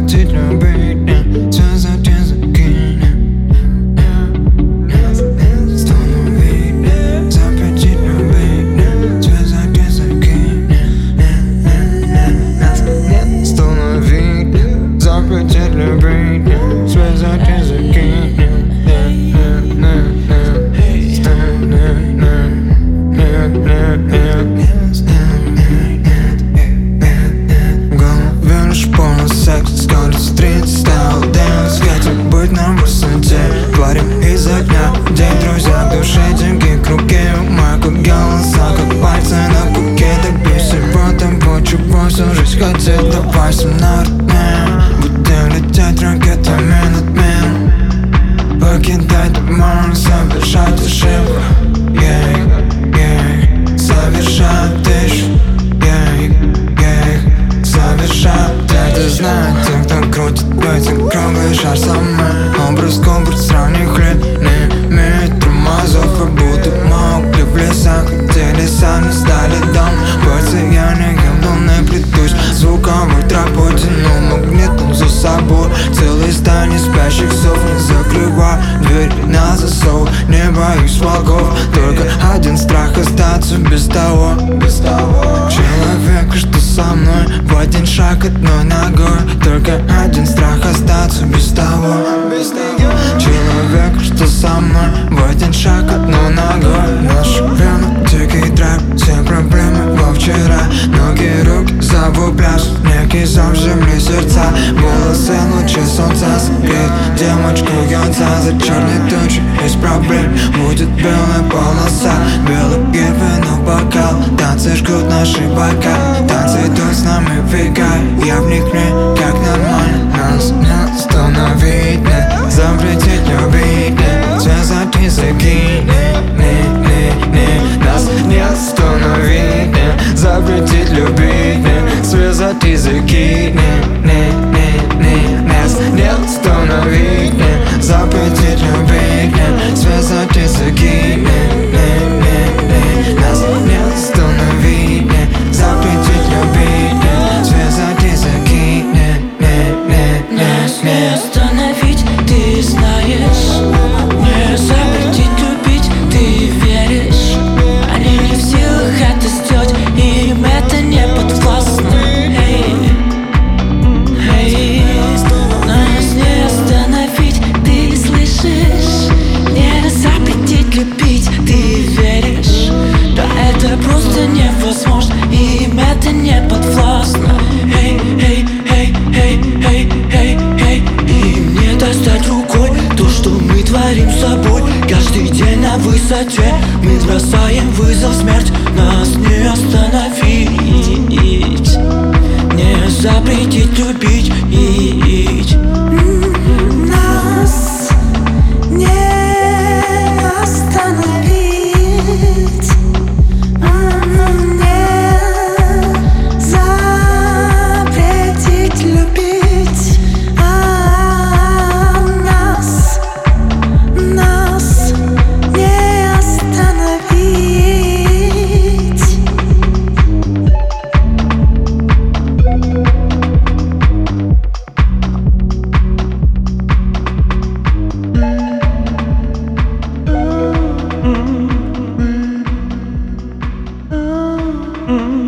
запретить любить мне, связать языки мне. Остановить мне, запретить любить мне, связать языки мне. Остановить мне, запретить любить мне, связать языки мне. Секс, скорость, стрит, стал дэнс. Хотим быть на высоте, парень из огня. День, друзья, в душе деньги, круги, ума, как голоса, как пальцы на куке. Добьюсь всего того, чего всю жизнь хотел. Давай со мной родные, будем лететь ракетами над миром. Покидать обман, совершать ошибку, совершать тысячу, совершать. Это знают те, кто крутит этим круглый шар со мной. Образ компорт с ранних лет не имеет тормозов, как будто могли в лесах. Хотели сами, стали дом. Постоянно гимн плетусь звуковой тропой, тяну магнитом за собой. Целые стани спящих сов, не закрывай дверь на засов. Не боюсь волков, только один страх остаться без того. Человек, что со мной в один шаг одной ногой. Только один страх остаться без того. Человек, что со мной в один шаг одной ногой. Наша вена, дикий драйв, все проблемы во вчера. Ноги, руки, зову пляж, некий зов земли сердца. Волосы, лучи солнца согреют девочку юнца. За черной тучей есть проблем, будет белая полоса. Белый вино, бокал, танцы жгут наши бока. Танцы идут с нами в века, я в них не как нормально. Нас не остановить, не запретить любить, не связать языки, нас не остановить, не запретить любить, не связать языки, нас не остановить, не запретить любить, не связать языки, нас не остановить, не запретить любить, не связать языки, нас не остановить, ты знаешь. Не запретить любить, ты веришь. Они не в силах это сделать, им это не подвластно. Нас не остановить, ты слышишь. Не запретить любить, ты веришь. Да это просто невозможно, им это не подвластно. Им не достать рукой то, что мы творим с собой. Каждый день на высоте мы бросаем вызов смерть. Нас не остановить, не запретить любить. Нас не остановить, не запретить любить. Нас не остановить. Mm-hmm.